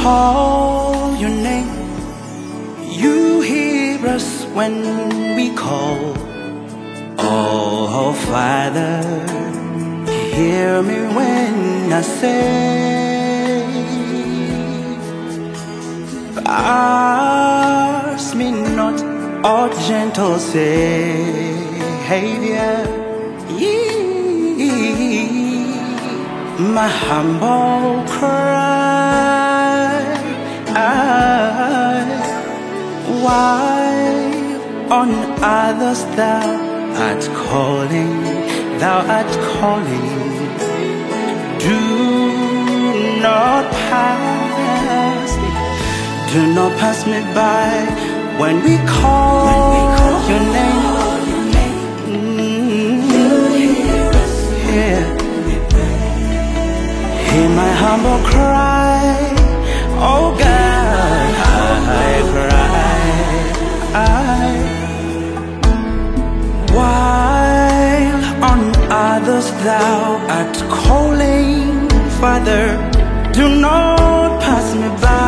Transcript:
call your name, you hear us when we call. Oh, Father, hear me when I say, ask me not, oh gentle Savior, my humble cry. Why on others thou art calling, thou art calling? Do not pass me, do not pass me by when we call your name. Hear my humble cry, oh God, I cry. While on others thou art calling, Father, do not pass me by.